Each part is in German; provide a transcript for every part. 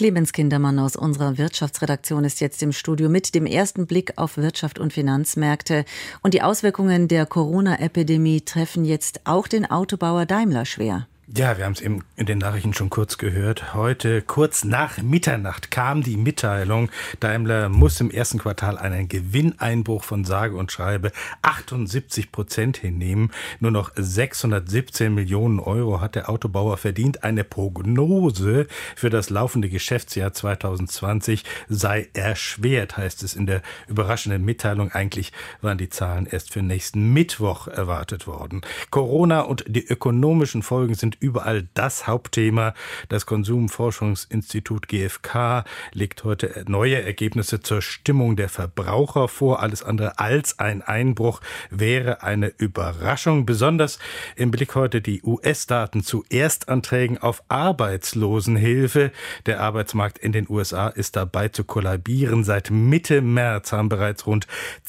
Clemens Kindermann aus unserer Wirtschaftsredaktion ist jetzt im Studio mit dem ersten Blick auf Wirtschaft und Finanzmärkte. Und die Auswirkungen der Corona-Epidemie treffen jetzt auch den Autobauer Daimler schwer. Ja, wir haben es eben in den Nachrichten schon kurz gehört. Heute, kurz nach Mitternacht, kam die Mitteilung, Daimler muss im ersten Quartal einen Gewinneinbruch von sage und schreibe 78% hinnehmen. Nur noch 617 Millionen Euro hat der Autobauer verdient. Eine Prognose für das laufende Geschäftsjahr 2020 sei erschwert, heißt es in der überraschenden Mitteilung. Eigentlich waren die Zahlen erst für nächsten Mittwoch erwartet worden. Corona und die ökonomischen Folgen sind überall das Hauptthema. Das Konsumforschungsinstitut GfK legt heute neue Ergebnisse zur Stimmung der Verbraucher vor. Alles andere als ein Einbruch wäre eine Überraschung. Besonders im Blick heute die US-Daten zu Erstanträgen auf Arbeitslosenhilfe. Der Arbeitsmarkt in den USA ist dabei zu kollabieren. Seit Mitte März haben bereits rund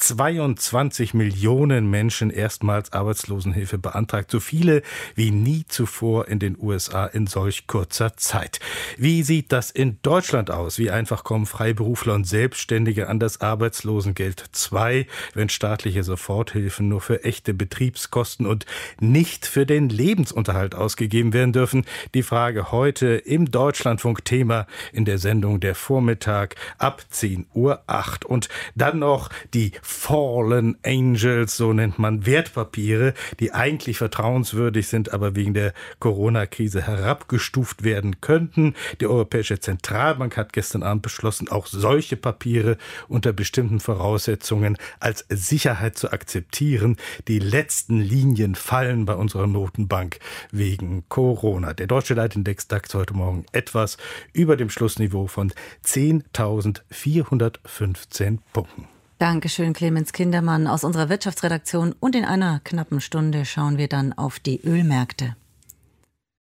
22 Millionen Menschen erstmals Arbeitslosenhilfe beantragt. So viele wie nie zuvor in den USA in solch kurzer Zeit. Wie sieht das in Deutschland aus? Wie einfach kommen Freiberufler und Selbstständige an das Arbeitslosengeld II, wenn staatliche Soforthilfen nur für echte Betriebskosten und nicht für den Lebensunterhalt ausgegeben werden dürfen? Die Frage heute im Deutschlandfunk, Thema in der Sendung Der Vormittag ab 10:08 Uhr. Und dann noch die Fallen Angels, so nennt man Wertpapiere, die eigentlich vertrauenswürdig sind, aber wegen der Corona-Krise herabgestuft werden könnten. Die Europäische Zentralbank hat gestern Abend beschlossen, auch solche Papiere unter bestimmten Voraussetzungen als Sicherheit zu akzeptieren. Die letzten Linien fallen bei unserer Notenbank wegen Corona. Der deutsche Leitindex DAX heute Morgen etwas über dem Schlussniveau von 10.415 Punkten. Dankeschön, Clemens Kindermann aus unserer Wirtschaftsredaktion. Und in einer knappen Stunde schauen wir dann auf die Ölmärkte.